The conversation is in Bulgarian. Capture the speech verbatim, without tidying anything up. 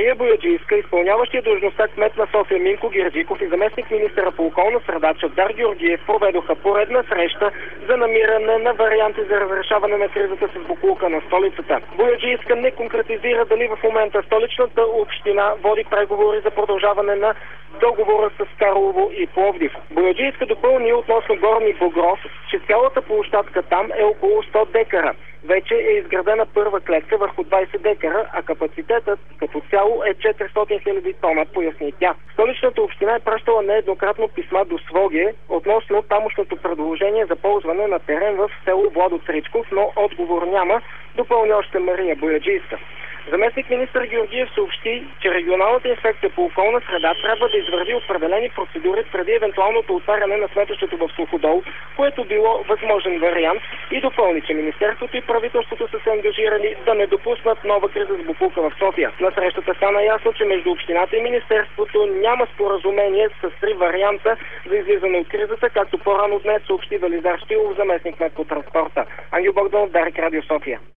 Мария Бояджийска, изпълняващия длъжността кмет на София Минко Герджиков и заместник министъра по околна среда Чавдар Георгиев проведоха поредна среща за намиране на варианти за разрешаване на кризата с боклука на столицата. Бояджийска не конкретизира дали в момента столичната община води преговори за продължаване на договора с Карлово и Пловдив. Бояджийска допълни относно Горни Богров, че цялата площадка там е около сто декара. Вече е изградена първа клетка върху двайсет декара, а капацитетът като цяло е четиристотин хиляди тона, поясни тя. Столичната община е пращала нееднократно писма до Своге относно тамошното предложение за ползване на терен в село Владо Цричков, но отговор няма, допълня още Мария Бояджийска. Заместник министър Георгиев съобщи, че регионалната инспекция по околна среда трябва да извърви определени процедури преди евентуалното отваряне на сметището в Суходол, което било възможен вариант, и допълни, че министерството и правителството са се ангажирали да не допуснат нова криза с боклука в София. На срещата стана ясно, че между общината и министерството няма споразумение с три варианта за излизане от кризата, както по-рано днес съобщи Велизар Штилов, заместник кмет по транспорта. Ангел Богданов, Дарик, Радио София.